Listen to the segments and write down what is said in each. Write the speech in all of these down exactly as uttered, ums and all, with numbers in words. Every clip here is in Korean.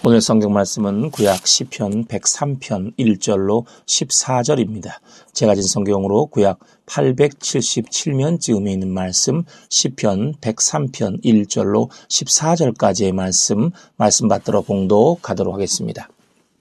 오늘 성경 말씀은 구약 시편 백삼 편 일 절로 십사 절입니다. 제가 진 성경으로 구약 팔백칠십칠 면쯤에 있는 말씀 시편 백삼 편 일 절로 십사 절까지의 말씀 말씀 받들어 봉독하도록 하겠습니다.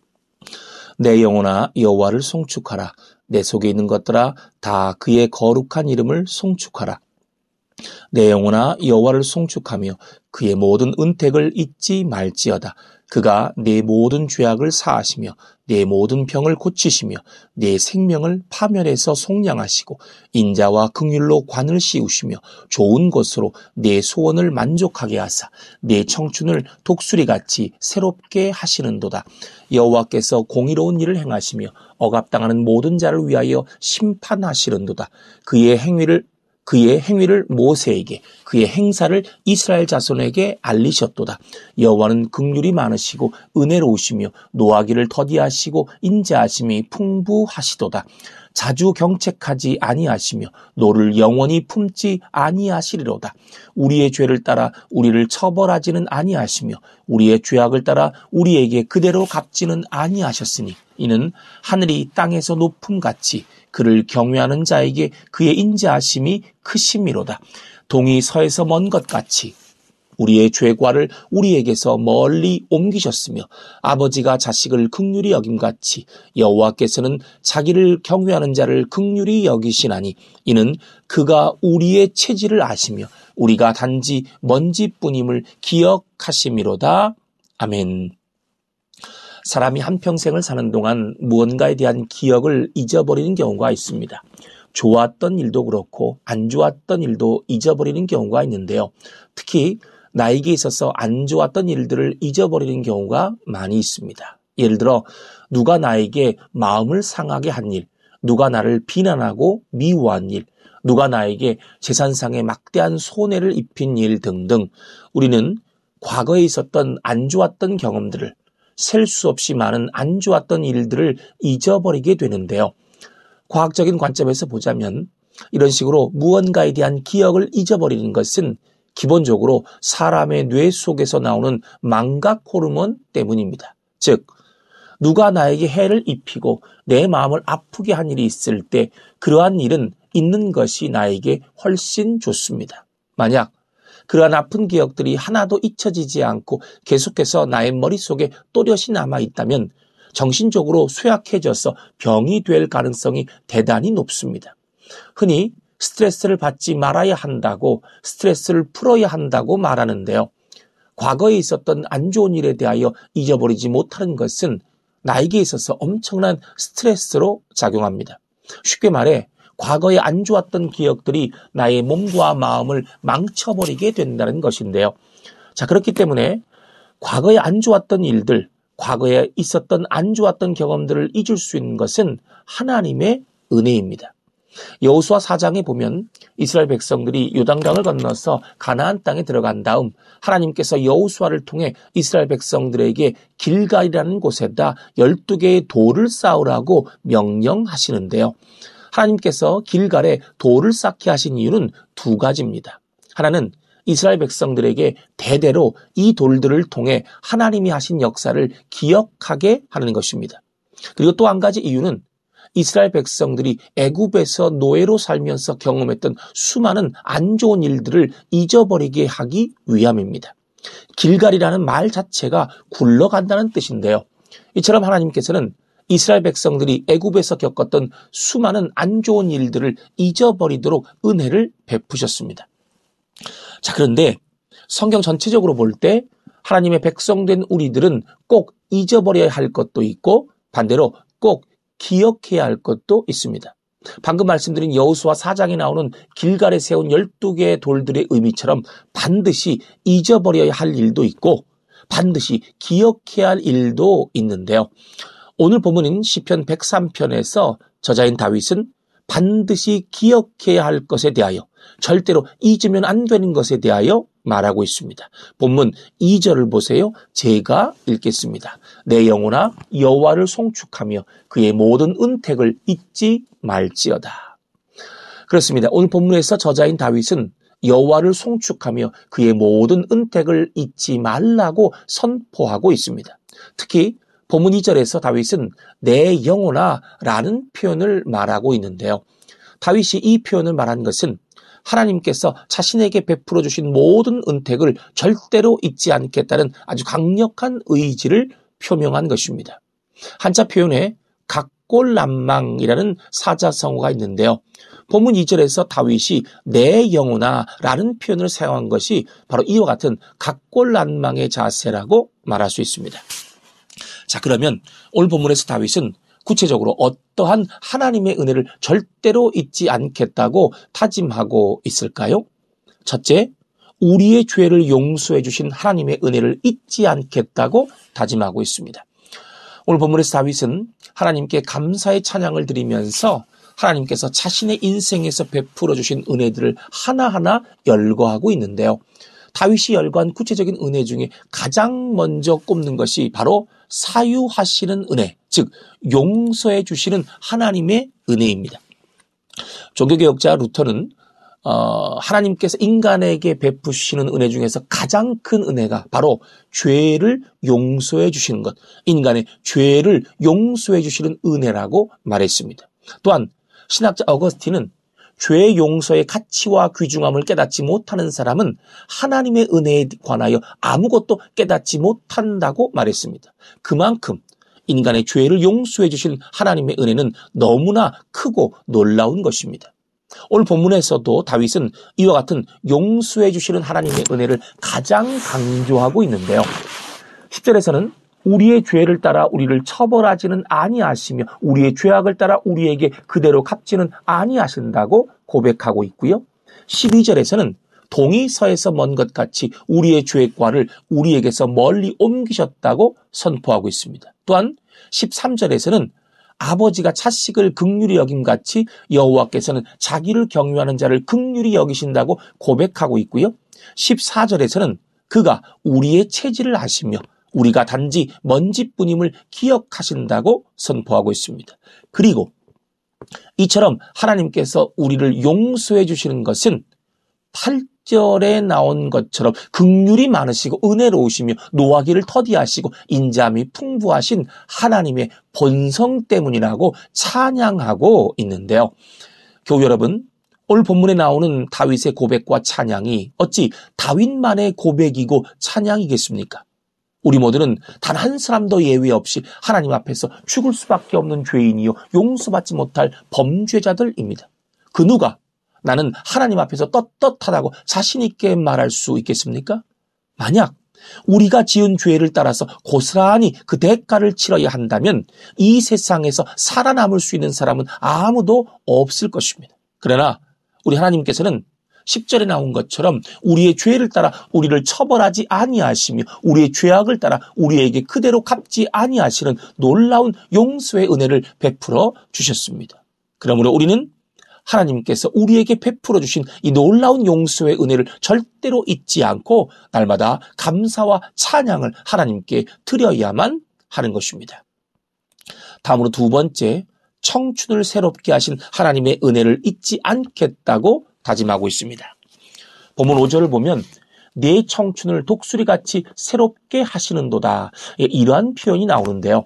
내 영혼아 여호와를 송축하라. 내 속에 있는 것들아 다 그의 거룩한 이름을 송축하라. 내 영혼아 여호와를 송축하며 그의 모든 은택을 잊지 말지어다. 그가 내 모든 죄악을 사하시며 내 모든 병을 고치시며 내 생명을 파멸해서 속량하시고 인자와 긍휼로 관을 씌우시며 좋은 것으로 내 소원을 만족하게 하사 내 청춘을 독수리같이 새롭게 하시는도다. 여호와께서 공의로운 일을 행하시며 억압당하는 모든 자를 위하여 심판하시는도다. 그의 행위를 그의 행위를 모세에게 그의 행사를 이스라엘 자손에게 알리셨도다. 여호와는 긍휼이 많으시고 은혜로우시며 노하기를 더디하시고 인자하심이 풍부하시도다. 자주 경책하지 아니하시며 노를 영원히 품지 아니하시리로다. 우리의 죄를 따라 우리를 처벌하지는 아니하시며 우리의 죄악을 따라 우리에게 그대로 갚지는 아니하셨으니 이는 하늘이 땅에서 높음같이 그를 경외하는 자에게 그의 인자하심이 크심이로다. 동이 서에서 먼 것 같이 우리의 죄과를 우리에게서 멀리 옮기셨으며 아버지가 자식을 긍휼히 여김같이 여호와께서는 자기를 경외하는 자를 긍휼히 여기시나니 이는 그가 우리의 체질을 아시며 우리가 단지 먼지뿐임을 기억하심이로다. 아멘. 사람이 한평생을 사는 동안 무언가에 대한 기억을 잊어버리는 경우가 있습니다. 좋았던 일도 그렇고 안 좋았던 일도 잊어버리는 경우가 있는데요. 특히 나에게 있어서 안 좋았던 일들을 잊어버리는 경우가 많이 있습니다. 예를 들어 누가 나에게 마음을 상하게 한 일, 누가 나를 비난하고 미워한 일, 누가 나에게 재산상의 막대한 손해를 입힌 일 등등 우리는 과거에 있었던 안 좋았던 경험들을 셀 수 없이 많은 안 좋았던 일들을 잊어버리게 되는데요. 과학적인 관점에서 보자면 이런 식으로 무언가에 대한 기억을 잊어버리는 것은 기본적으로 사람의 뇌 속에서 나오는 망각 호르몬 때문입니다. 즉, 누가 나에게 해를 입히고 내 마음을 아프게 한 일이 있을 때 그러한 일은 잊는 것이 나에게 훨씬 좋습니다. 만약 그러한 아픈 기억들이 하나도 잊혀지지 않고 계속해서 나의 머릿속에 또렷이 남아있다면 정신적으로 쇠약해져서 병이 될 가능성이 대단히 높습니다. 흔히 스트레스를 받지 말아야 한다고 스트레스를 풀어야 한다고 말하는데요. 과거에 있었던 안 좋은 일에 대하여 잊어버리지 못하는 것은 나에게 있어서 엄청난 스트레스로 작용합니다. 쉽게 말해 과거에 안 좋았던 기억들이 나의 몸과 마음을 망쳐버리게 된다는 것인데요. 자, 그렇기 때문에 과거에 안 좋았던 일들, 과거에 있었던 안 좋았던 경험들을 잊을 수 있는 것은 하나님의 은혜입니다. 여호수아 사 장에 보면 이스라엘 백성들이 요단강을 건너서 가나안 땅에 들어간 다음 하나님께서 여호수아를 통해 이스라엘 백성들에게 길갈이라는 곳에다 열두 개의 돌을 쌓으라고 명령하시는데요. 하나님께서 길갈에 돌을 쌓게 하신 이유는 두 가지입니다. 하나는 이스라엘 백성들에게 대대로 이 돌들을 통해 하나님이 하신 역사를 기억하게 하는 것입니다. 그리고 또 한 가지 이유는 이스라엘 백성들이 애굽에서 노예로 살면서 경험했던 수많은 안 좋은 일들을 잊어버리게 하기 위함입니다. 길갈이라는 말 자체가 굴러간다는 뜻인데요. 이처럼 하나님께서는 이스라엘 백성들이 애굽에서 겪었던 수많은 안 좋은 일들을 잊어버리도록 은혜를 베푸셨습니다. 자, 그런데 성경 전체적으로 볼 때 하나님의 백성된 우리들은 꼭 잊어버려야 할 것도 있고 반대로 꼭 기억해야 할 것도 있습니다. 방금 말씀드린 여호수아 사 장에 나오는 길갈에 세운 열두 개의 돌들의 의미처럼 반드시 잊어버려야 할 일도 있고 반드시 기억해야 할 일도 있는데요. 오늘 본문인 시편 백삼 편에서 저자인 다윗은 반드시 기억해야 할 것에 대하여 절대로 잊으면 안 되는 것에 대하여 말하고 있습니다. 본문 이 절을 보세요. 제가 읽겠습니다. 내 영혼아 여호와를 송축하며 그의 모든 은택을 잊지 말지어다. 그렇습니다. 오늘 본문에서 저자인 다윗은 여호와를 송축하며 그의 모든 은택을 잊지 말라고 선포하고 있습니다. 특히 본문 이 절에서 다윗은 내 영혼아 라는 표현을 말하고 있는데요. 다윗이 이 표현을 말한 것은 하나님께서 자신에게 베풀어 주신 모든 은택을 절대로 잊지 않겠다는 아주 강력한 의지를 표명한 것입니다. 한자 표현에 각골난망이라는 사자성어가 있는데요. 본문 이 절에서 다윗이 내 영혼아 라는 표현을 사용한 것이 바로 이와 같은 각골난망의 자세라고 말할 수 있습니다. 자, 그러면 오늘 본문에서 다윗은 구체적으로 어떠한 하나님의 은혜를 절대로 잊지 않겠다고 다짐하고 있을까요? 첫째, 우리의 죄를 용서해 주신 하나님의 은혜를 잊지 않겠다고 다짐하고 있습니다. 오늘 본문에서 다윗은 하나님께 감사의 찬양을 드리면서 하나님께서 자신의 인생에서 베풀어 주신 은혜들을 하나하나 열거하고 있는데요. 다윗이 열거한 구체적인 은혜 중에 가장 먼저 꼽는 것이 바로 사유하시는 은혜, 즉 용서해 주시는 하나님의 은혜입니다. 종교개혁자 루터는 어, 하나님께서 인간에게 베푸시는 은혜 중에서 가장 큰 은혜가 바로 죄를 용서해 주시는 것, 인간의 죄를 용서해 주시는 은혜라고 말했습니다. 또한 신학자 어거스틴은 죄 용서의 가치와 귀중함을 깨닫지 못하는 사람은 하나님의 은혜에 관하여 아무것도 깨닫지 못한다고 말했습니다. 그만큼 인간의 죄를 용서해 주신 하나님의 은혜는 너무나 크고 놀라운 것입니다. 오늘 본문에서도 다윗은 이와 같은 용서해 주시는 하나님의 은혜를 가장 강조하고 있는데요. 십 절에서는 우리의 죄를 따라 우리를 처벌하지는 아니하시며 우리의 죄악을 따라 우리에게 그대로 갚지는 아니하신다고 고백하고 있고요. 십이 절에서는 동이 서에서 먼 것 같이 우리의 죄과를 우리에게서 멀리 옮기셨다고 선포하고 있습니다. 또한 십삼 절에서는 아버지가 자식을 긍휼히 여김같이 여호와께서는 자기를 경유하는 자를 긍휼히 여기신다고 고백하고 있고요. 십사 절에서는 그가 우리의 체질을 아시며 우리가 단지 먼지뿐임을 기억하신다고 선포하고 있습니다. 그리고 이처럼 하나님께서 우리를 용서해 주시는 것은 팔 절에 나온 것처럼 긍휼이 많으시고 은혜로우시며 노하기를 더디하시고 인자함이 풍부하신 하나님의 본성 때문이라고 찬양하고 있는데요. 교우 여러분, 오늘 본문에 나오는 다윗의 고백과 찬양이 어찌 다윗만의 고백이고 찬양이겠습니까? 우리 모두는 단 한 사람도 예외 없이 하나님 앞에서 죽을 수밖에 없는 죄인이요 용서받지 못할 범죄자들입니다. 그 누가 나는 하나님 앞에서 떳떳하다고 자신 있게 말할 수 있겠습니까? 만약 우리가 지은 죄를 따라서 고스란히 그 대가를 치러야 한다면 이 세상에서 살아남을 수 있는 사람은 아무도 없을 것입니다. 그러나 우리 하나님께서는 십 절에 나온 것처럼 우리의 죄를 따라 우리를 처벌하지 아니하시며 우리의 죄악을 따라 우리에게 그대로 갚지 아니하시는 놀라운 용서의 은혜를 베풀어 주셨습니다. 그러므로 우리는 하나님께서 우리에게 베풀어 주신 이 놀라운 용서의 은혜를 절대로 잊지 않고 날마다 감사와 찬양을 하나님께 드려야만 하는 것입니다. 다음으로 두 번째, 청춘을 새롭게 하신 하나님의 은혜를 잊지 않겠다고 다짐하고 있습니다. 본문 오 절을 보면 내 청춘을 독수리같이 새롭게 하시는도다. 이러한 표현이 나오는데요.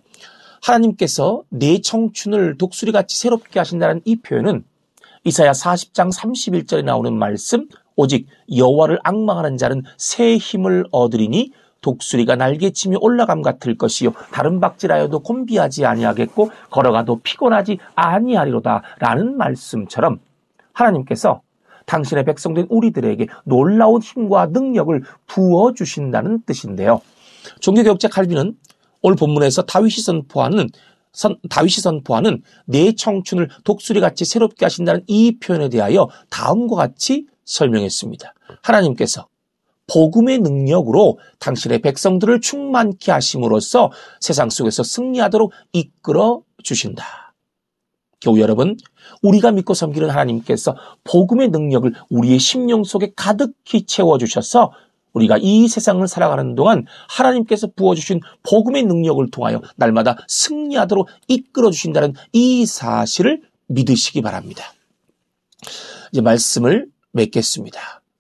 하나님께서 내 청춘을 독수리같이 새롭게 하신다는 이 표현은 이사야 사십 장 삼십일 절에 나오는 말씀, 오직 여호와를 앙망하는 자는 새 힘을 얻으리니 독수리가 날개치며 올라감 같을 것이요 다른 박질하여도 곤비하지 아니하겠고 걸어가도 피곤하지 아니하리로다 라는 말씀처럼 하나님께서 당신의 백성된 우리들에게 놀라운 힘과 능력을 부어주신다는 뜻인데요. 종교개혁자 칼빈은 오늘 본문에서 다윗이 선포하는 선, 다윗이 선포하는 내 청춘을 독수리같이 새롭게 하신다는 이 표현에 대하여 다음과 같이 설명했습니다. 하나님께서 복음의 능력으로 당신의 백성들을 충만케 하심으로써 세상 속에서 승리하도록 이끌어 주신다. 교우 여러분, 우리가 믿고 섬기는 하나님께서 복음의 능력을 우리의 심령 속에 가득히 채워주셔서 우리가 이 세상을 살아가는 동안 하나님께서 부어주신 복음의 능력을 통하여 날마다 승리하도록 이끌어주신다는 이 사실을 믿으시기 바랍니다. 이제 말씀을 맺겠습니다.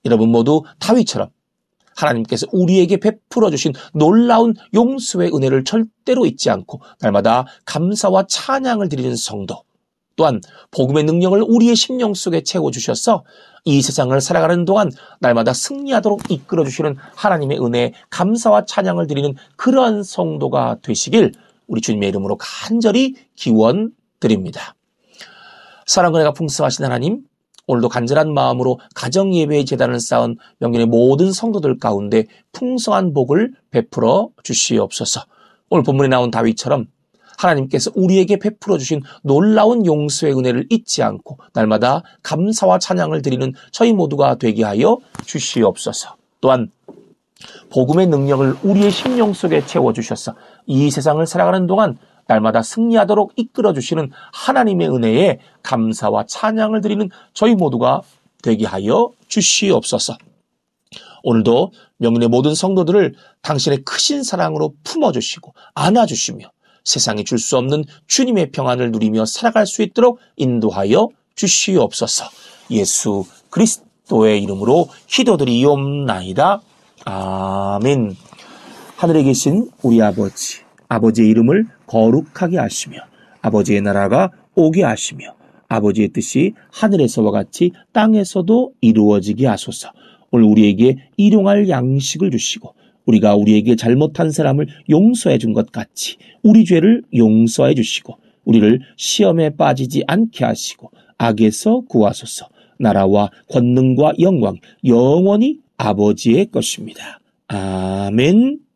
여러분 모두 다윗처럼 하나님께서 우리에게 베풀어 주신 놀라운 용서의 은혜를 절대로 잊지 않고 날마다 감사와 찬양을 드리는 성도, 또한 복음의 능력을 우리의 심령 속에 채워주셔서 이 세상을 살아가는 동안 날마다 승리하도록 이끌어주시는 하나님의 은혜에 감사와 찬양을 드리는 그러한 성도가 되시길 우리 주님의 이름으로 간절히 기원드립니다. 사랑과 은혜가 풍성하신 하나님, 오늘도 간절한 마음으로 가정예배의 제단을 쌓은 명륜의 모든 성도들 가운데 풍성한 복을 베풀어 주시옵소서. 오늘 본문에 나온 다윗처럼 하나님께서 우리에게 베풀어 주신 놀라운 용서의 은혜를 잊지 않고 날마다 감사와 찬양을 드리는 저희 모두가 되게 하여 주시옵소서. 또한 복음의 능력을 우리의 심령 속에 채워주셔서 이 세상을 살아가는 동안 날마다 승리하도록 이끌어주시는 하나님의 은혜에 감사와 찬양을 드리는 저희 모두가 되게 하여 주시옵소서. 오늘도 명륜의 모든 성도들을 당신의 크신 사랑으로 품어주시고 안아주시며 세상이 줄 수 없는 주님의 평안을 누리며 살아갈 수 있도록 인도하여 주시옵소서. 예수 그리스도의 이름으로 기도드리옵나이다. 아멘. 하늘에 계신 우리 아버지, 아버지의 이름을 거룩하게 하시며 아버지의 나라가 오게 하시며 아버지의 뜻이 하늘에서와 같이 땅에서도 이루어지게 하소서. 오늘 우리에게 일용할 양식을 주시고 우리가 우리에게 잘못한 사람을 용서해 준 것 같이 우리 죄를 용서해 주시고 우리를 시험에 빠지지 않게 하시고 악에서 구하소서. 나라와 권능과 영광 영원히 아버지의 것입니다. 아멘.